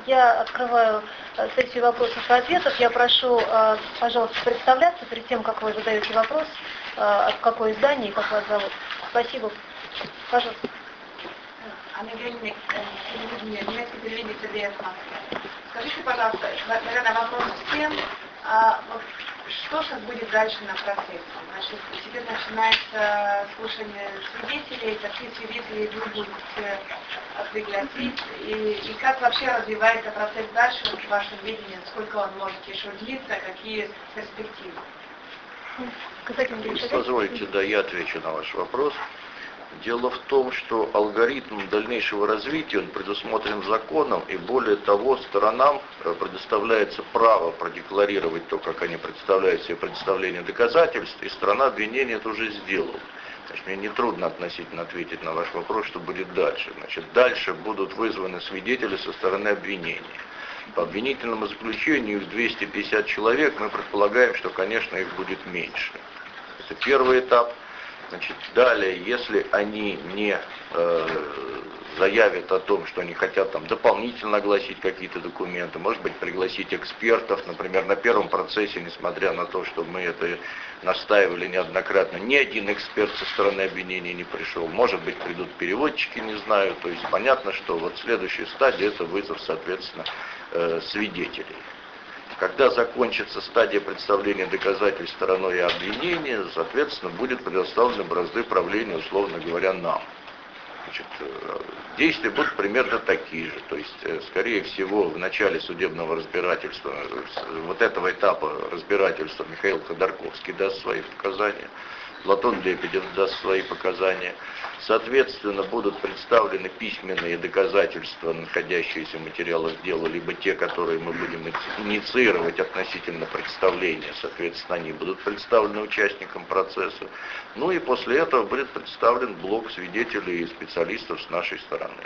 Я открываю сессию вопросов и ответов. Я прошу, пожалуйста, представляться перед тем, как вы задаете вопрос, от какое издание и как вас зовут. Спасибо. Пожалуйста. Анна Гельник, телевидение, немецкое телевидение ТДС Москва. Скажите, пожалуйста, наверное, вопрос всем, что сейчас будет дальше на процессе? Значит, теперь начинается слушание свидетелей, какие свидетели вы будете пригласить, и как вообще развивается процесс дальше, в вашем видении, сколько он может еще длиться, какие перспективы? Позвольте, да, я отвечу на ваш вопрос. Дело в том, что алгоритм дальнейшего развития, он предусмотрен законом, и более того, сторонам предоставляется право продекларировать то, как они представляют себе представление доказательств, и сторона обвинения это уже сделала. Значит, мне нетрудно относительно ответить на ваш вопрос, что будет дальше. Значит, дальше будут вызваны свидетели со стороны обвинения. По обвинительному заключению их 250 человек, мы предполагаем, что, конечно, их будет меньше. Это первый этап. Значит, далее, если они не заявят о том, что они хотят там дополнительно огласить какие-то документы, может быть, пригласить экспертов, например, на первом процессе, несмотря на то, что мы это настаивали неоднократно, ни один эксперт со стороны обвинения не пришел, может быть, придут переводчики, не знаю, то есть понятно, что вот следующая стадия это вызов, соответственно, свидетелей. Когда закончится стадия представления доказательств стороной обвинения, соответственно, будет предоставлены бразды правления, условно говоря, нам. Значит, действия будут примерно такие же. То есть, скорее всего, в начале судебного разбирательства, вот этого этапа разбирательства Михаил Ходорковский даст свои показания, Платон Лебедев даст свои показания. Соответственно, будут представлены письменные доказательства, находящиеся в материалах дела, либо те, которые мы будем инициировать относительно представления. Соответственно, они будут представлены участникам процесса. Ну и после этого будет представлен блок свидетелей и специалистов с нашей стороны.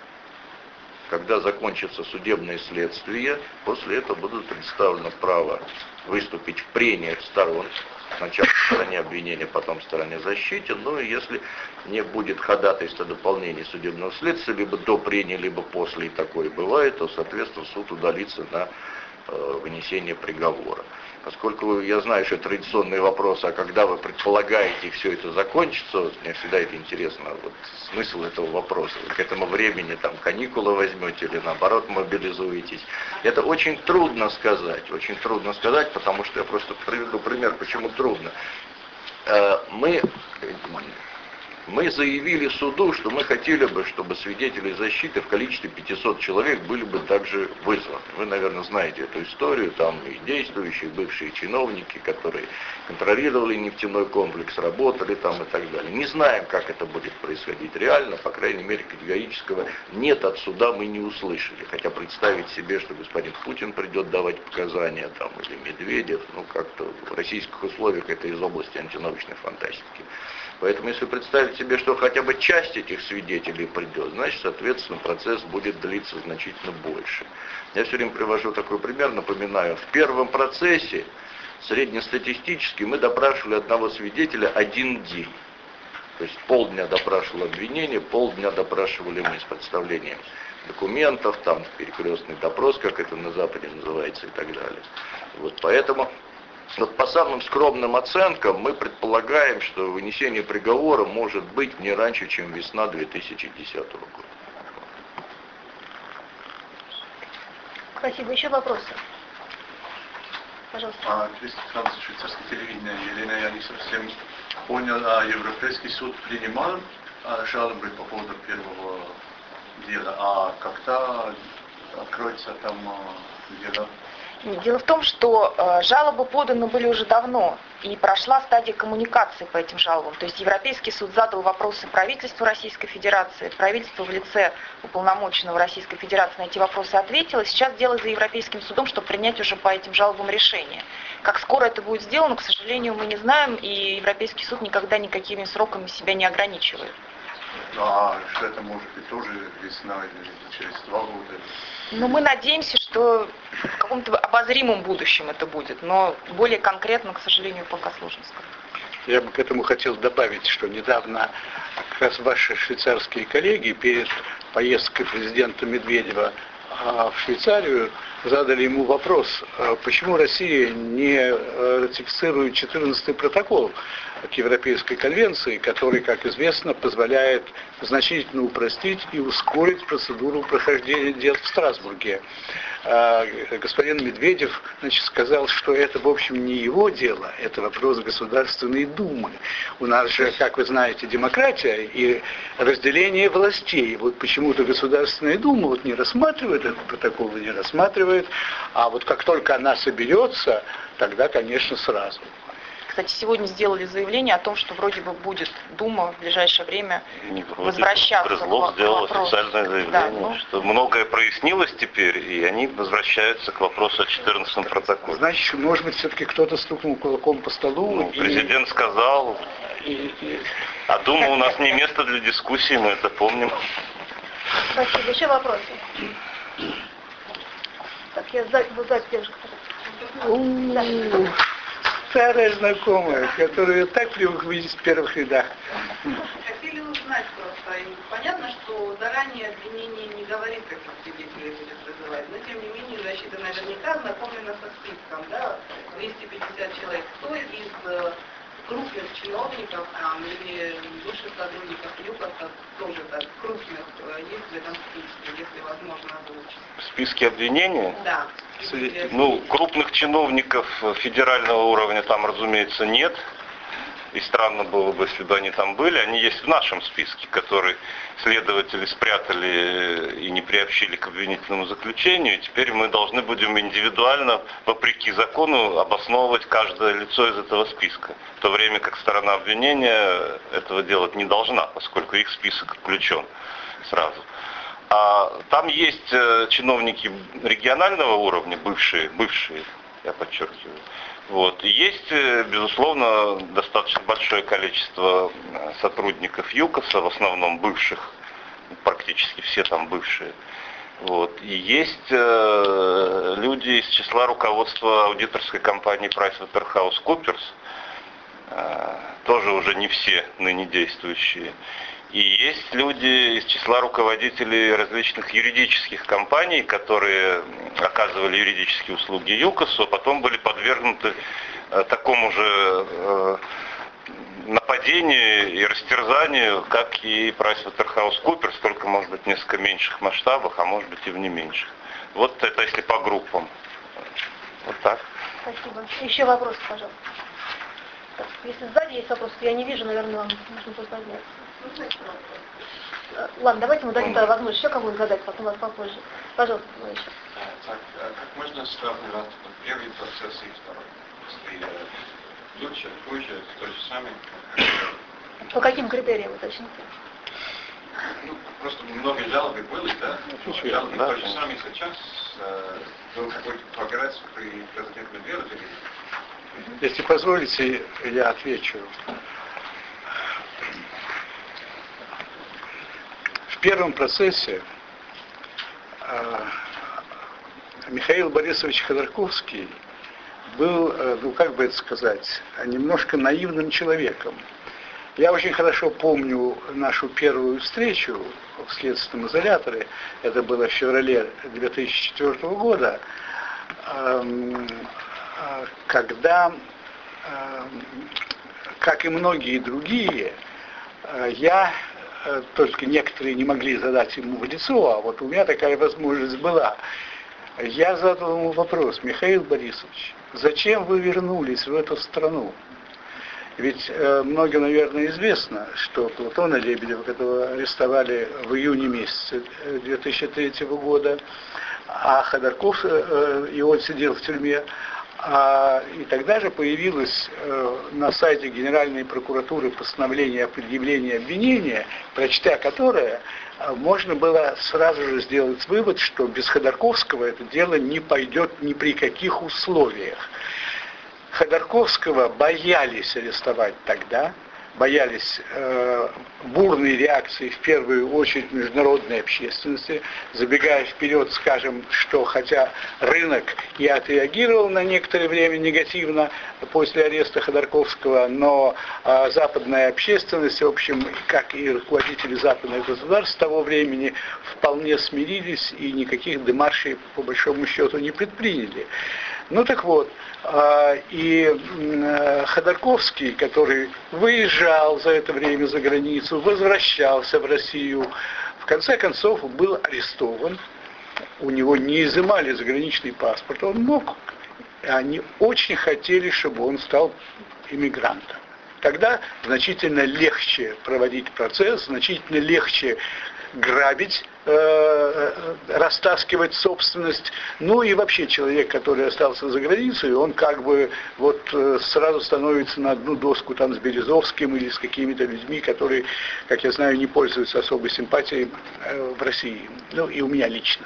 Когда закончится судебное следствие, после этого будут представлено право выступить в прениях сторон, сначала в стороне обвинения, потом в стороне защиты, ну и если не будет ходатайства дополнения судебного следствия, либо до прения, либо после, и такое бывает, то, соответственно, суд удалится на вынесение приговора. Поскольку я знаю, что это традиционный вопрос, а когда вы предполагаете все это закончится, вот, мне всегда это интересно, вот, смысл этого вопроса. Вы к этому времени там каникулы возьмете или наоборот мобилизуетесь. Это очень трудно сказать, потому что я просто приведу пример, почему трудно. Мы заявили суду, что мы хотели бы, чтобы свидетели защиты в количестве 500 человек были бы также вызваны. Вы, наверное, знаете эту историю, там и действующие, бывшие чиновники, которые контролировали нефтяной комплекс, работали там и так далее. Не знаем, как это будет происходить реально, по крайней мере, категорического «нет» от суда мы не услышали. Хотя представить себе, что господин Путин придет давать показания, там, или Медведев, ну как-то в российских условиях это из области антинаучной фантастики. Поэтому, если представить себе, что хотя бы часть этих свидетелей придет, значит, соответственно, процесс будет длиться значительно больше. Я все время привожу такой пример, напоминаю, в первом процессе, среднестатистически, мы допрашивали одного свидетеля 1 день. То есть полдня допрашивало обвинение, полдня допрашивали мы с представлением документов, там перекрестный допрос, как это на Западе называется, и так далее. Вот поэтому... Вот по самым скромным оценкам мы предполагаем, что вынесение приговора может быть не раньше, чем весна 2010 года. Спасибо. Еще вопросы? Пожалуйста. Кристи Франц, швейцарское телевидение. Елена, я не совсем понял, Европейский суд принимал жалобы по поводу первого дела, а когда откроется там дело? Дело в том, что жалобы поданы были уже давно, и прошла стадия коммуникации по этим жалобам. То есть Европейский суд задал вопросы правительству Российской Федерации, правительство в лице уполномоченного Российской Федерации на эти вопросы ответило. Сейчас дело за Европейским судом, чтобы принять уже по этим жалобам решение. Как скоро это будет сделано, к сожалению, мы не знаем, и Европейский суд никогда никакими сроками себя не ограничивает. А что это может быть тоже весна или через 2 года? Ну, мы надеемся, что в каком-то обозримом будущем это будет, но более конкретно, к сожалению, пока сложно сказать. Я бы к этому хотел добавить, что недавно как раз ваши швейцарские коллеги перед поездкой президента Медведева в Швейцарию, задали ему вопрос, почему Россия не ратифицирует 14-й протокол к Европейской конвенции, который, как известно, позволяет значительно упростить и ускорить процедуру прохождения дел в Страсбурге. Господин Медведев, сказал, что это, в общем, не его дело, это вопрос Государственной Думы. У нас же, как вы знаете, демократия и разделение властей. Вот почему-то Государственная Дума не рассматривает этот протокол и не рассматривает, а вот как только она соберется, тогда, конечно, сразу. Кстати, сегодня сделали заявление о том, что вроде бы будет Дума в ближайшее время возвращаться. Грызлов сделал официальное заявление, да, что многое прояснилось теперь, и они возвращаются к вопросу о 14-м протоколе. Значит, может быть, все-таки кто-то стукнул кулаком по столу. Президент сказал, а Дума у нас не место для дискуссии, мы это помним. Спасибо. Еще вопросы? Так, я сзади девушка. Да. Старая знакомая, которую я так привык видеть в первых рядах. Хотели узнать просто. Понятно, что заранее обвинение не говорит, как свидетелей будет вызывать, но тем не менее защита наверняка знакомлена со списком, да, 250 человек. Кто из крупных чиновников или высших сотрудников ЮКОСа тоже так крупных есть в этом списке, если возможно озвучить? В списке обвинения? Да. Крупных чиновников федерального уровня там, разумеется, нет. И странно было бы, если бы они там были. Они есть в нашем списке, который следователи спрятали и не приобщили к обвинительному заключению. И теперь мы должны будем индивидуально, вопреки закону, обосновывать каждое лицо из этого списка. В то время как сторона обвинения этого делать не должна, поскольку их список включен сразу. А там есть чиновники регионального уровня, бывшие, я подчеркиваю. Вот. И есть, безусловно, достаточно большое количество сотрудников ЮКОСа, в основном бывших, практически все там бывшие. Вот. И есть люди из числа руководства аудиторской компании PricewaterhouseCoopers, тоже уже не все ныне действующие. И есть люди из числа руководителей различных юридических компаний, которые оказывали юридические услуги ЮКОСу, а потом были подвергнуты такому же нападению и растерзанию, как и PricewaterhouseCoopers, только, может быть, в несколько меньших масштабах, а может быть и в не меньших. Вот это если по группам. Вот так. Спасибо. Еще вопросы, пожалуйста. Так, если сзади есть вопросы, то я не вижу, наверное, вам нужно подняться. Ладно, давайте мы дадим тогда возможность еще кому-нибудь задать, потом вас попозже. Пожалуйста, еще. Так, как можно сравнивать первый процесс и второй? Если лучше, хуже, то же самое? По каким критериям уточните? Просто много жалоб были, да? Жалобы да, то же самое сейчас. Был какой-то прогресс при президентном деле? Если позволите, я отвечу. В первом процессе Михаил Борисович Ходорковский был, как бы это сказать, немножко наивным человеком. Я очень хорошо помню нашу первую встречу в следственном изоляторе, это было в феврале 2004 года, когда, как и многие другие, я, только некоторые не могли задать ему в лицо, а вот у меня такая возможность была. Я задал ему вопрос: Михаил Борисович, зачем вы вернулись в эту страну? Ведь многим, наверное, известно, что Платона Лебедева, которого арестовали в июне месяце 2003 года, а Ходорков, и он сидел в тюрьме, и тогда же появилось на сайте Генеральной прокуратуры постановление о предъявлении обвинения, прочтя которое, можно было сразу же сделать вывод, что без Ходорковского это дело не пойдет ни при каких условиях. Ходорковского боялись арестовать тогда, боялись бурной реакции, в первую очередь, международной общественности. Забегая вперед, скажем, что хотя рынок и отреагировал на некоторое время негативно после ареста Ходорковского, но западная общественность, в общем, как и руководители западных государств того времени, вполне смирились и никаких демаршей, по большому счету, не предприняли. Ну так вот, и Ходорковский, который выезжал за это время за границу, возвращался в Россию, в конце концов был арестован, у него не изымали заграничный паспорт, он мог, они очень хотели, чтобы он стал иммигрантом. Тогда значительно легче проводить процесс, значительно легче грабить, растаскивать собственность. Ну и вообще человек, который остался за границей, он как бы вот сразу становится на одну доску там с Березовским или с какими-то людьми, которые, как я знаю, не пользуются особой симпатией в России. Ну и у меня лично.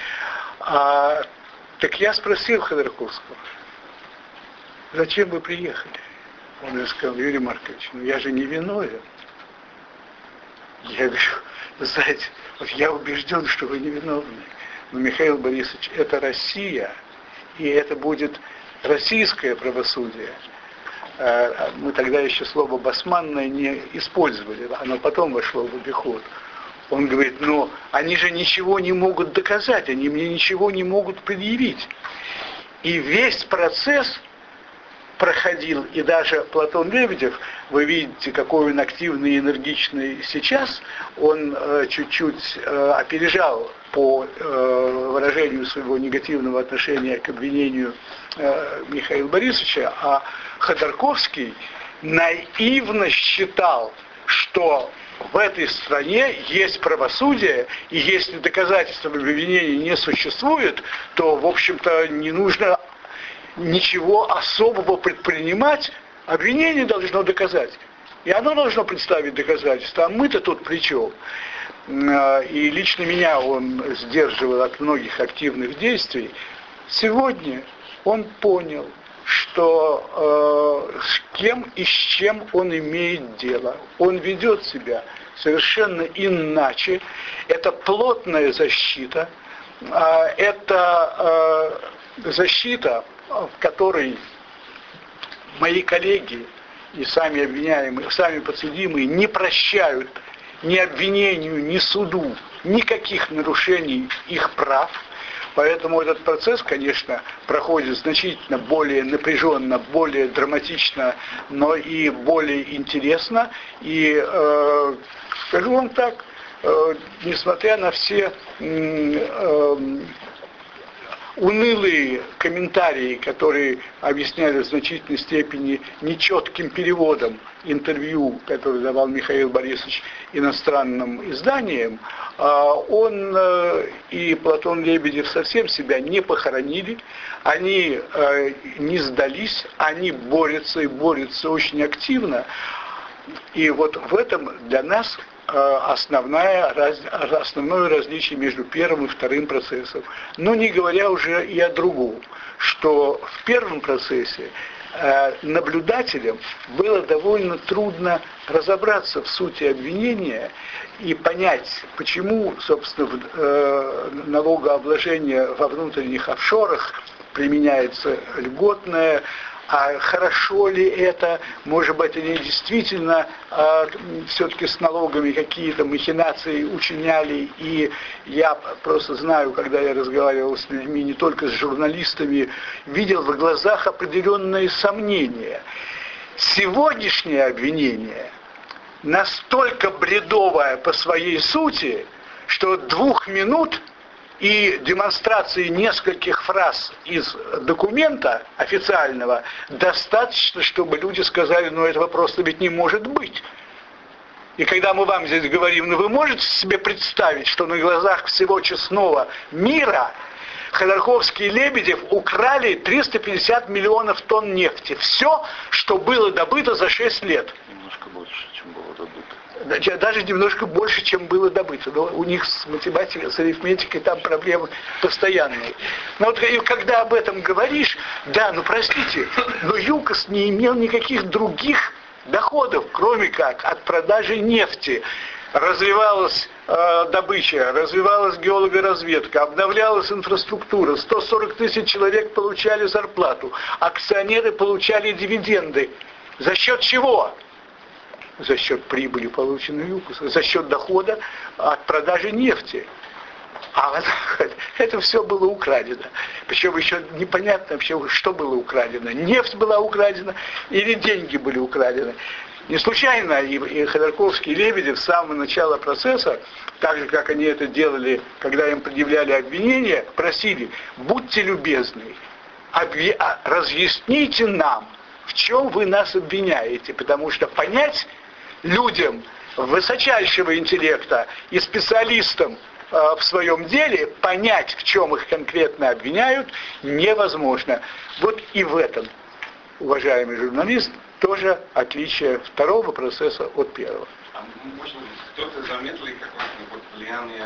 Так я спросил Ходорковского, зачем вы приехали? Он мне сказал: Юрий Маркович, ну я же не виновен. Я говорю: знаете, вот я убежден, что вы невиновны. Но, Михаил Борисович, это Россия, и это будет российское правосудие. Мы тогда еще слово «басманное» не использовали, оно потом вошло в обиход. Он говорит: ну, они же ничего не могут доказать, они мне ничего не могут предъявить. И весь процесс проходил, и даже Платон Лебедев, вы видите, какой он активный и энергичный сейчас, он чуть-чуть опережал по выражению своего негативного отношения к обвинению Михаила Борисовича, а Ходорковский наивно считал, что в этой стране есть правосудие, и если доказательства обвинения не существует, то, в общем-то, не нужно ничего особого предпринимать, обвинение должно доказать. И оно должно представить доказательства, а мы-то тут при чем? И лично меня он сдерживал от многих активных действий. Сегодня он понял, что с кем и с чем он имеет дело. Он ведет себя совершенно иначе. Это плотная защита, это защита, в которой мои коллеги и сами обвиняемые, сами подсудимые не прощают ни обвинению, ни суду никаких нарушений их прав. Поэтому этот процесс, конечно, проходит значительно более напряженно, более драматично, но и более интересно. И скажу вам так, несмотря на все унылые комментарии, которые объясняли в значительной степени нечетким переводом интервью, которое давал Михаил Борисович иностранным изданиям, он и Платон Лебедев совсем себя не похоронили, они не сдались, они борются и борются очень активно. И вот в этом для нас основное различие между первым и вторым процессом. Но не говоря уже и о другом, что в первом процессе наблюдателям было довольно трудно разобраться в сути обвинения и понять, почему, собственно, налогообложение во внутренних офшорах применяется льготное, а хорошо ли это, может быть, они действительно все-таки с налогами какие-то махинации учиняли, и я просто знаю, когда я разговаривал с людьми, не только с журналистами, видел в глазах определенные сомнения. Сегодняшнее обвинение настолько бредовое по своей сути, что 2 минут и демонстрации нескольких фраз из документа официального достаточно, чтобы люди сказали: ну этого просто ведь не может быть. И когда мы вам здесь говорим: ну вы можете себе представить, что на глазах всего честного мира Ходорковский и Лебедев украли 350 миллионов тонн нефти. Все, что было добыто за 6 лет. Немножко больше, чем было добыто. Даже немножко больше, чем было добыто. Но у них с математикой, с арифметикой там проблемы постоянные. Но вот когда об этом говоришь, да, ну простите, но ЮКОС не имел никаких других доходов, кроме как от продажи нефти. Развивалась добыча, развивалась геологоразведка, обновлялась инфраструктура, 140 тысяч человек получали зарплату, акционеры получали дивиденды. За счет чего? За счет прибыли, полученной ЮКОСа, за счет дохода от продажи нефти. А это все было украдено. Причем еще непонятно вообще, что было украдено. Нефть была украдена или деньги были украдены. Не случайно и Ходорковский, и Лебедев с самого начала процесса, так же, как они это делали, когда им предъявляли обвинения, просили: будьте любезны, разъясните нам, в чем вы нас обвиняете, потому что понять людям высочайшего интеллекта и специалистам в своем деле, понять, в чем их конкретно обвиняют, невозможно. Вот и в этом, уважаемый журналист, тоже отличие второго процесса от первого. А может быть, кто-то заметил какое-то влияние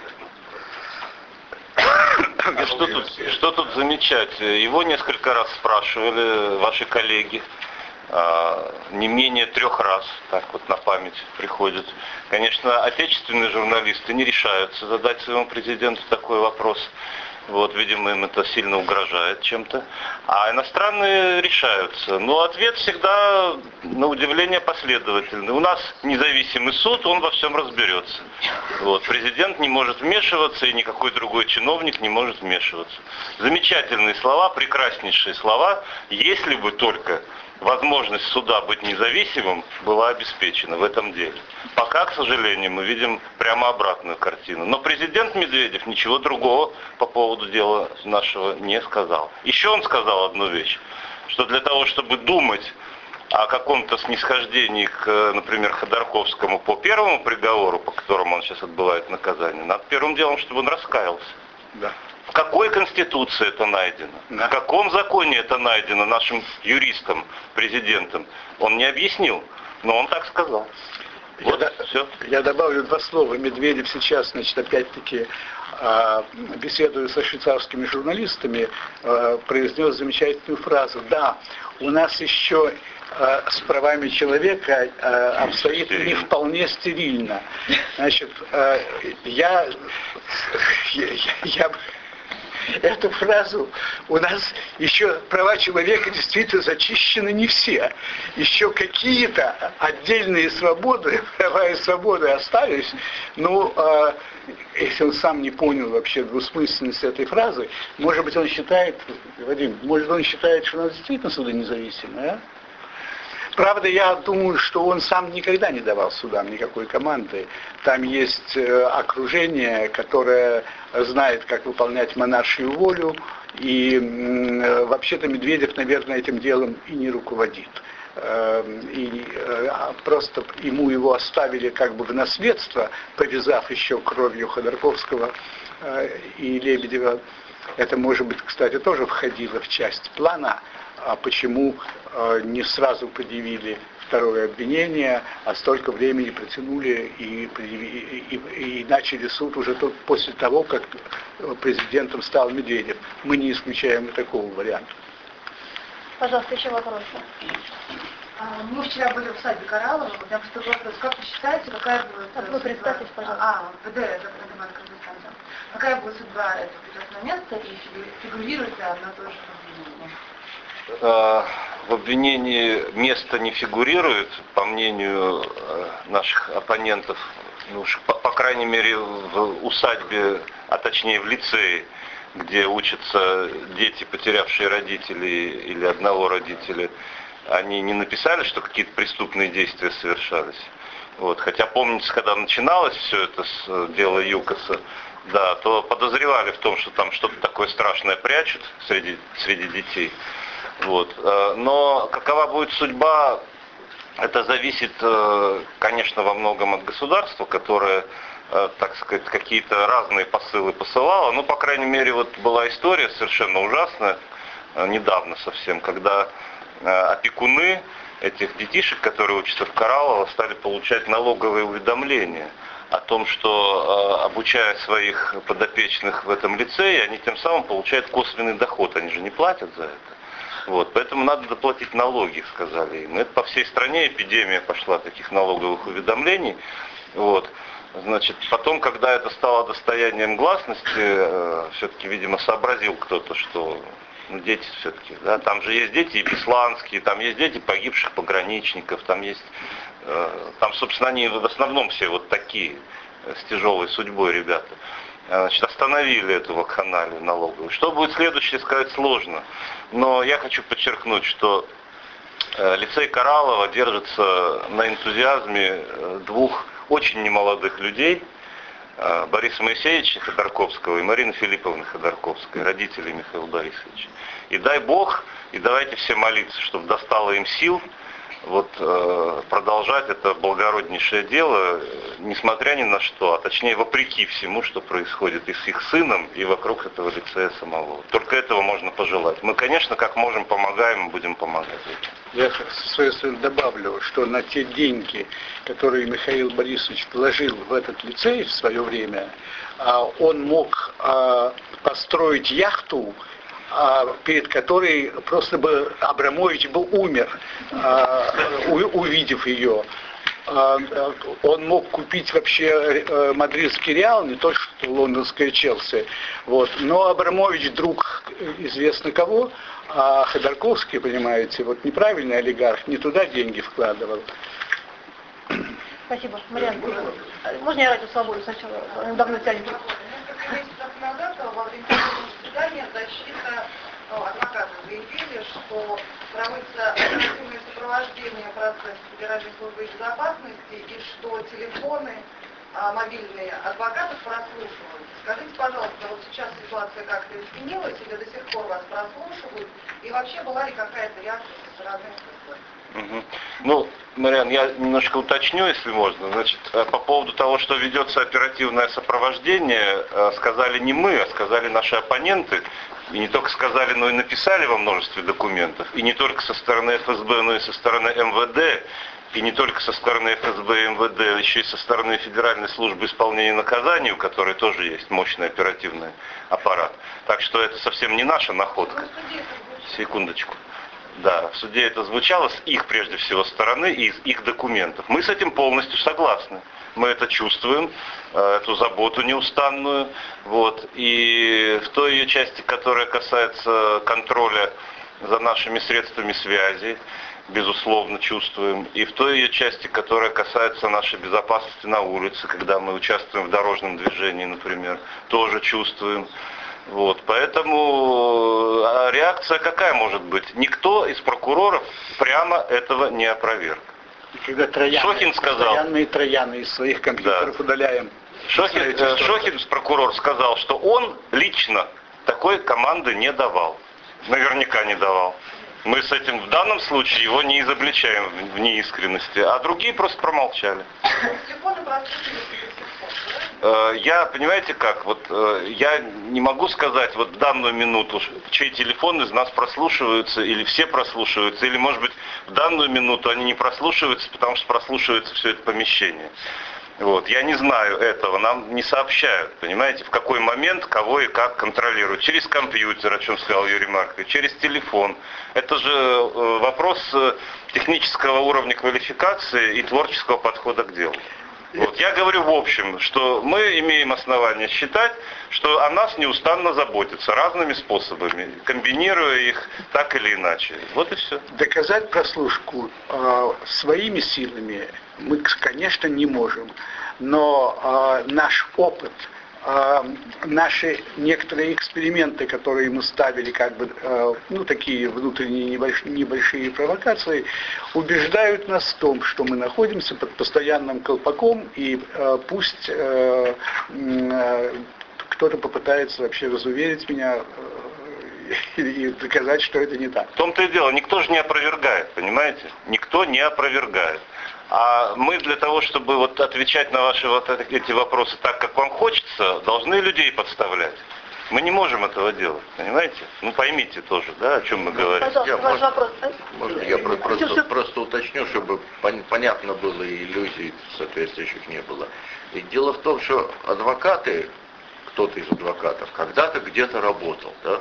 Медведева? Что тут замечать? Его несколько раз спрашивали ваши коллеги. Не менее 3 раз, так вот на память приходит. Конечно, отечественные журналисты не решаются задать своему президенту такой вопрос. Вот, видимо, им это сильно угрожает чем-то. А иностранные решаются. Но ответ всегда, на удивление, последовательный. У нас независимый суд, он во всем разберется. Вот, президент не может вмешиваться, и никакой другой чиновник не может вмешиваться. Замечательные слова, прекраснейшие слова, если бы только возможность суда быть независимым была обеспечена в этом деле. Пока, к сожалению, мы видим прямо обратную картину. Но президент Медведев ничего другого по поводу дела нашего не сказал. Еще он сказал одну вещь, что для того, чтобы думать о каком-то снисхождении к, например, Ходорковскому по первому приговору, по которому он сейчас отбывает наказание, надо первым делом, чтобы он раскаялся. Да. В какой конституции это найдено? Да. В каком законе это найдено нашим юристом, президентом? Он не объяснил, но он так сказал. Я добавлю 2 слова. Медведев сейчас, значит, опять-таки, беседуя со швейцарскими журналистами, произнес замечательную фразу: да, у нас еще с правами человека обстоит не вполне стерильно. Значит, эту фразу: у нас еще права человека действительно зачищены не все. Еще какие-то отдельные свободы, права и свободы остались. Но если он сам не понял вообще двусмысленность этой фразы, может быть, он считает, Вадим, может, он считает, что у нас действительно суды независимые, а? Правда, я думаю, что он сам никогда не давал судам никакой команды. Там есть окружение, которое знает, как выполнять монаршую волю, и вообще-то Медведев, наверное, этим делом и не руководит. Просто ему его оставили как бы в наследство, повязав еще кровью Ходорковского и Лебедева. Это, может быть, кстати, тоже входило в часть плана. А почему не сразу предъявили второе обвинение, а столько времени протянули и начали суд уже только после того, как президентом стал Медведев. Мы не исключаем и такого варианта. Пожалуйста, еще вопросы. Мы вчера были в саде Кораллова, когда поступил вопрос: как вы считаете, какая будет... Вы представьтесь, пожалуйста. Какая будет судьба этого прекрасного места и фигурирует ли она тоже в обвинении? В обвинении место не фигурирует, по мнению наших оппонентов, по крайней мере в усадьбе, а точнее в лицее, где учатся дети, потерявшие родителей или одного родителя, они не написали, что какие-то преступные действия совершались. Вот. Хотя помните, когда начиналось все это с дела ЮКОСа, да, то подозревали в том, что там что-то такое страшное прячут среди детей. Вот. Но какова будет судьба, это зависит, конечно, во многом от государства, которое, так сказать, какие-то разные посылы посылало. Ну, по крайней мере, вот была история совершенно ужасная, недавно совсем, когда опекуны этих детишек, которые учатся в Кораллово, стали получать налоговые уведомления о том, что, обучая своих подопечных в этом лицее, они тем самым получают косвенный доход, они же не платят за это. Вот, поэтому надо доплатить налоги, сказали им. Это по всей стране эпидемия пошла таких налоговых уведомлений. Вот. Значит, потом, когда это стало достоянием гласности, все-таки, видимо, сообразил кто-то, что дети все-таки, да, там же есть дети и бесланские, там есть дети погибших пограничников, там есть, там, собственно, они в основном все вот такие, с тяжелой судьбой ребята. Значит, остановили эту вакханалию налоговую. Что будет следующее, сказать сложно. Но я хочу подчеркнуть, что лицей Кораллова держится на энтузиазме двух очень немолодых людей, Бориса Моисеевича Ходорковского и Марины Филипповны Ходорковской, родителей Михаила Борисовича. И дай Бог, и давайте все молиться, чтобы достало им сил вот, продолжать это благороднейшее дело, несмотря ни на что, а точнее вопреки всему, что происходит и с их сыном, и вокруг этого лицея самого. Только этого можно пожелать. Мы, конечно, как можем, помогаем и будем помогать. Я со своей стороны добавлю, что на те деньги, которые Михаил Борисович вложил в этот лицей в свое время, он мог построить яхту, перед которой просто бы Абрамович бы умер, увидев ее. Он мог купить вообще мадридский Реал, не то что лондонское Челси. Вот. Но Абрамович друг известно кого, а Ходорковский, понимаете, вот неправильный олигарх, не туда деньги вкладывал. Спасибо. Марьяна, можно я радио «Свободу» сначала? Давно тянет. Месяцев назад во время заседания защита адвокаты заявили, что проводится оперативное сопровождение процесса Федеральной службы безопасности и что телефоны мобильные адвокатов прослушивают. Скажите, пожалуйста, вот сейчас ситуация как-то изменилась или до сих пор вас прослушивают? И вообще была ли какая-то реакция со стороны ФСБ? Ну, Марьян, я немножко уточню, если можно. Значит, по поводу того, что ведется оперативное сопровождение, сказали не мы, а сказали наши оппоненты. И не только сказали, но и написали во множестве документов. И не только со стороны ФСБ, но и со стороны МВД. И не только со стороны ФСБ и МВД, а еще и со стороны Федеральной службы исполнения наказаний, у которой тоже есть мощный оперативный аппарат. Так что это совсем не наша находка. Секундочку. Да, в суде это звучало с их, прежде всего, стороны и из их документов. Мы с этим полностью согласны. Мы это чувствуем, эту заботу неустанную. Вот. И в той ее части, которая касается контроля за нашими средствами связи, безусловно, чувствуем. И в той ее части, которая касается нашей безопасности на улице, когда мы участвуем в дорожном движении, например, тоже чувствуем. Вот, поэтому реакция какая может быть? Никто из прокуроров прямо этого не опроверг. Когда Шохин сказал, трояны из своих компьютеров удаляем. Шохин, прокурор, сказал, что он лично такой команды не давал. Наверняка не давал. Мы с этим в данном случае его не изобличаем в неискренности, а другие просто промолчали. Я, понимаете как, вот я не могу сказать вот в данную минуту, чей телефон из нас прослушиваются, или все прослушиваются, или может быть в данную минуту они не прослушиваются, потому что прослушивается все это помещение. Вот. Я не знаю этого, нам не сообщают, понимаете, в какой момент, кого и как контролируют. Через компьютер, о чем сказал Юрий Маркович, через телефон. Это же вопрос технического уровня квалификации и творческого подхода к делу. Вот. Я говорю в общем, что мы имеем основания считать, что о нас неустанно заботятся разными способами, комбинируя их так или иначе. Вот и все. Доказать прослушку своими силами мы, конечно, не можем. Но наш опыт, наши некоторые эксперименты, которые мы ставили, как бы, такие внутренние небольшие провокации, убеждают нас в том, что мы находимся под постоянным колпаком, и пусть кто-то попытается вообще разуверить меня и доказать, что это не так. В том-то и дело, никто же не опровергает, понимаете? Никто не опровергает. А мы для того, чтобы вот отвечать на ваши вот эти вопросы так, как вам хочется, должны людей подставлять. Мы не можем этого делать, понимаете? Ну поймите тоже, да, о чем мы говорим. Можно я просто уточню, чтобы понятно было и иллюзий соответствующих не было. И дело в том, что адвокаты, кто-то из адвокатов, когда-то где-то работал, да?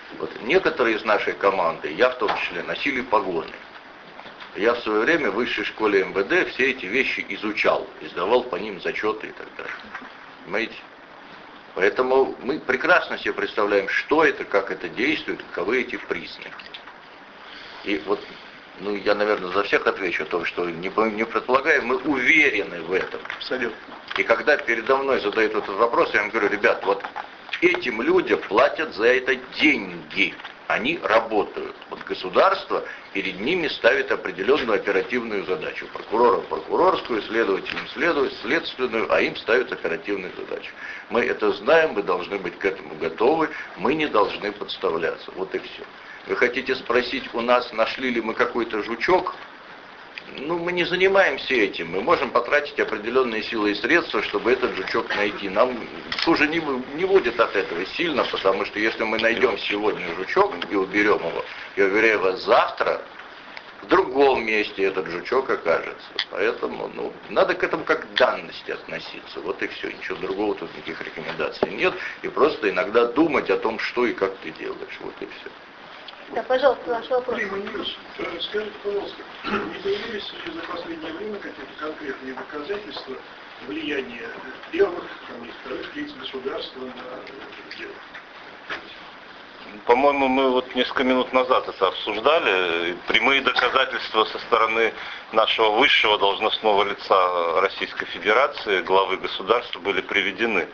Вот некоторые из нашей команды, я в том числе, носили погоны. Я в свое время в высшей школе МВД все эти вещи изучал, издавал по ним зачеты и так далее. Понимаете? Поэтому мы прекрасно себе представляем, что это, как это действует, каковы эти признаки. И вот, я, наверное, за всех отвечу о том, что не предполагаем, мы уверены в этом. Абсолютно. И когда передо мной задают этот вопрос, я им говорю, ребят, вот этим людям платят за это деньги. Они работают. Вот государство перед ними ставит определенную оперативную задачу. Прокурорам прокурорскую, следователям следственную, а им ставят оперативную задачу. Мы это знаем, мы должны быть к этому готовы, мы не должны подставляться. Вот и все. Вы хотите спросить у нас, нашли ли мы какой-то жучок? Мы не занимаемся этим. Мы можем потратить определенные силы и средства, чтобы этот жучок найти. Нам хуже не будет от этого сильно, потому что если мы найдем сегодня жучок и уберем его, я уверяю вас, завтра в другом месте этот жучок окажется. Поэтому надо к этому как к данности относиться. Вот и все. Ничего другого тут, никаких рекомендаций нет. И просто иногда думать о том, что и как ты делаешь. Вот и все. Да, пожалуйста, ваш вопрос. Скажите, пожалуйста, не появились ли за последнее время какие-то конкретные доказательства влияния первых и вторых лиц государства на дело? По-моему, мы вот несколько минут назад это обсуждали. Прямые доказательства со стороны нашего высшего должностного лица Российской Федерации, главы государства, были приведены.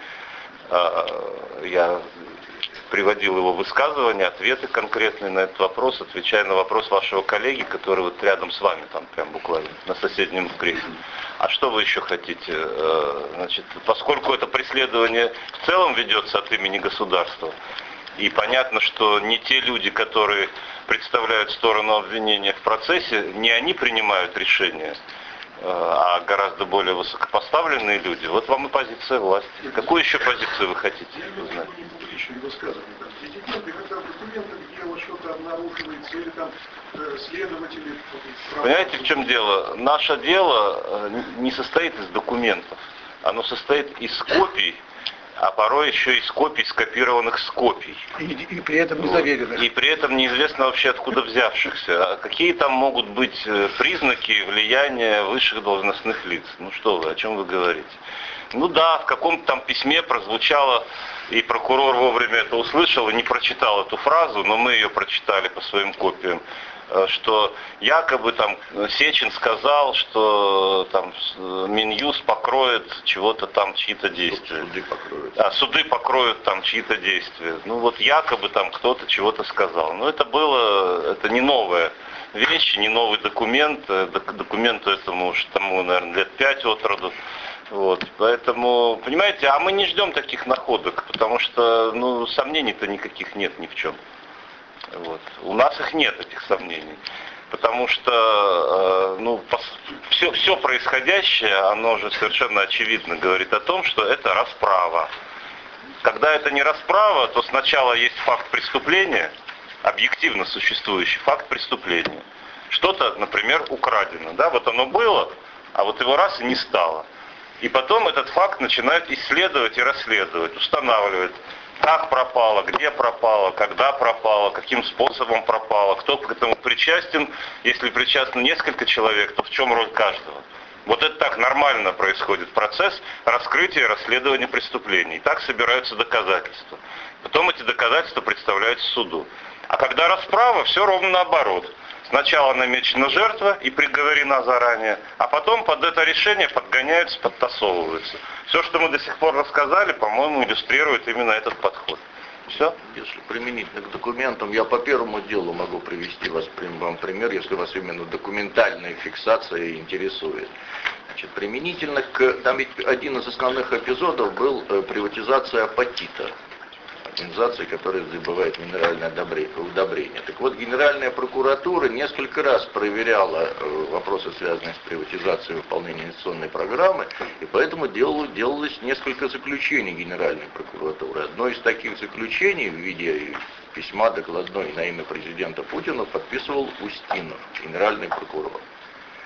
Я приводил его высказывания, ответы конкретные на этот вопрос, отвечая на вопрос вашего коллеги, который вот рядом с вами, там прям буквально, на соседнем кресле. А что вы еще хотите? Значит, поскольку это преследование в целом ведется от имени государства, и понятно, что не те люди, которые представляют сторону обвинения в процессе, не они принимают решения, а гораздо более высокопоставленные люди. Вот вам и позиция власти. Какую еще позицию вы хотите узнать? Понимаете, в чем дело? Наше дело не состоит из документов. Оно состоит из копий, а порой еще из копий, скопированных с копий. И при этом не заверенных. И при этом неизвестно вообще откуда взявшихся. А какие там могут быть признаки влияния высших должностных лиц? Что вы, о чем вы говорите? Да, в каком-то там письме прозвучало, и прокурор вовремя это услышал и не прочитал эту фразу, но мы ее прочитали по своим копиям, что якобы там Сечин сказал, что там Минюст покроет чего-то там, чьи-то действия. Суды покроют. Суды покроют там чьи-то действия. Якобы там кто-то чего-то сказал. Но это не новая вещь, не новый документ. Документу этому уж наверное, лет 5 от роду. Поэтому, понимаете, а мы не ждем таких находок, потому что, сомнений-то никаких нет ни в чем. У нас их нет, этих сомнений. Потому что, все происходящее, оно же совершенно очевидно говорит о том, что это расправа. Когда это не расправа, то сначала есть факт преступления, объективно существующий факт преступления. Что-то, например, украдено. Да, вот оно было, а вот его раз и не стало. И потом этот факт начинают исследовать и расследовать, устанавливать, как пропало, где пропало, когда пропало, каким способом пропало, кто к этому причастен. Если причастно несколько человек, то в чем роль каждого. Вот это так нормально происходит процесс раскрытия и расследования преступлений. Так собираются доказательства. Потом эти доказательства представляются суду. А когда расправа, все ровно наоборот. Сначала намечена жертва и приговорена заранее, а потом под это решение подгоняются, подтасовываются. Все, что мы до сих пор рассказали, по-моему, иллюстрирует именно этот подход. Все? Если применительно к документам, я по первому делу могу привести вам пример, если вас именно документальная фиксация интересует. Применительно там ведь один из основных эпизодов был приватизация апатита. Организации, которая забывает минеральное удобрение. Так вот, Генеральная прокуратура несколько раз проверяла вопросы, связанные с приватизацией выполнения инвестиционной программы, и поэтому делалось несколько заключений Генеральной прокуратуры. Одно из таких заключений в виде письма докладной на имя президента Путина подписывал Устинов, генеральный прокурор.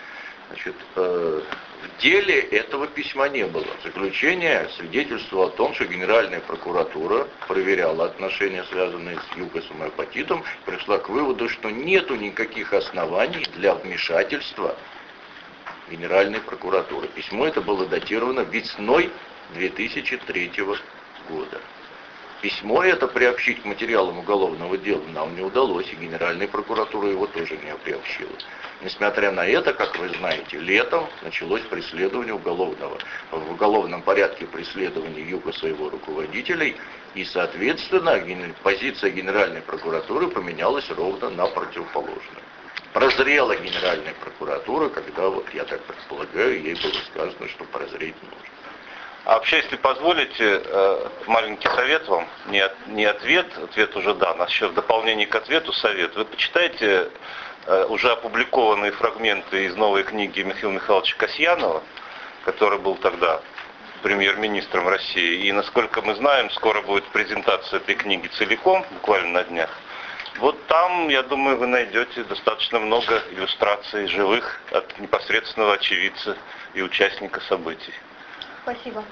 Значит, в деле этого письма не было. Заключение свидетельствовало о том, что Генеральная прокуратура проверяла отношения, связанные с ЮКОСом и апатитом, пришла к выводу, что нету никаких оснований для вмешательства Генеральной прокуратуры. Письмо это было датировано весной 2003 года. Письмо это приобщить к материалам уголовного дела нам не удалось, и Генеральная прокуратура его тоже не приобщила. Несмотря на это, как вы знаете, летом началось преследование в уголовном порядке преследование ЮКОСа и его руководителей, и, соответственно, позиция Генеральной прокуратуры поменялась ровно на противоположную. Прозрела Генеральная прокуратура, когда, вот я так предполагаю, ей было сказано, что прозреть нужно. А вообще, если позволите, маленький совет вам, не ответ уже дан, а еще в дополнение к ответу совет. Вы почитайте уже опубликованные фрагменты из новой книги Михаила Михайловича Касьянова, который был тогда премьер-министром России. И, насколько мы знаем, скоро будет презентация этой книги целиком, буквально на днях. Вот там, я думаю, вы найдете достаточно много иллюстраций живых от непосредственного очевидца и участника событий. Спасибо.